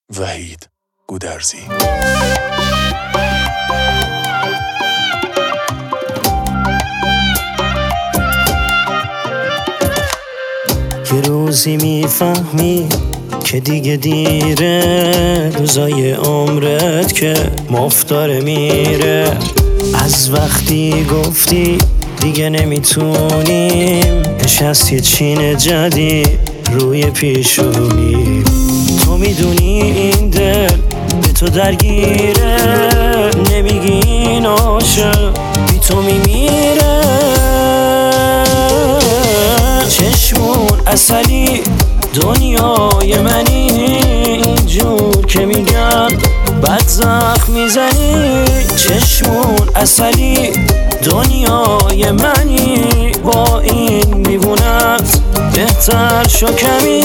وحید گودرزی. یه روزی میفهمی که دیگه دیره، روزای عمرت که مفتاره میره. از وقتی گفتی دیگه نمیتونیم، نشست یه چین جدید روی پیشونی. تو میدونی این دل به تو درگیره، نمیگی این عاشق بی تو میمیره. چشمون عسلی دنیای منی، اینجور که میگن بد زخم میزنی. چشمون عسلی دنیای منی، با این میبونت بهتر شو کمی.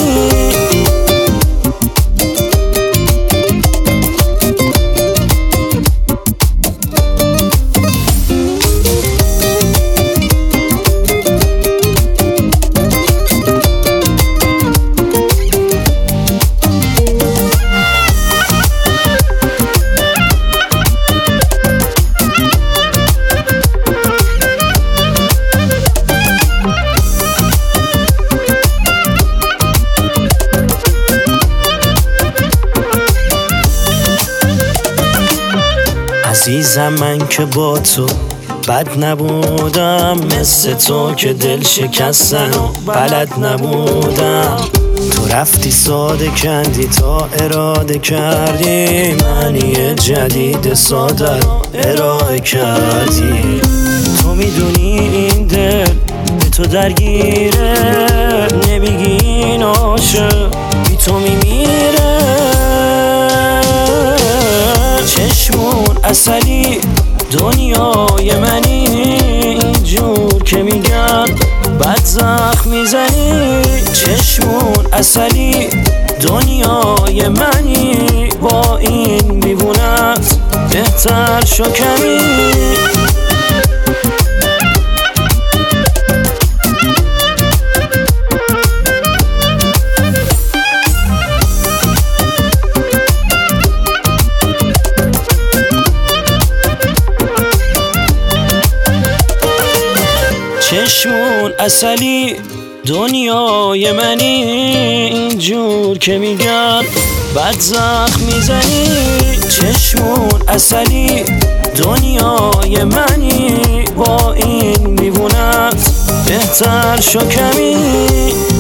عزیزم من که با تو بد نبودم، مثل تو که دل شکستن و بلد نبودم. تو رفتی ساده کندی تا اراده کردی، منی جدید ساده رو ارائه کردی. تو میدونی این دل به تو درگیره، نمیگی این عاشق بی تو میمیره. چشمون عسلی دنیای منی، اینجور که میگن بد زخم میزنی. چشمون عسلی دنیای منی، با این میبونت بهتر شو کمی. چشمون عسلی دنیای منی، اینجور که میگن بد زخم میزنی. چشمون عسلی دنیای منی، با این میبونت بهتر شو کمی.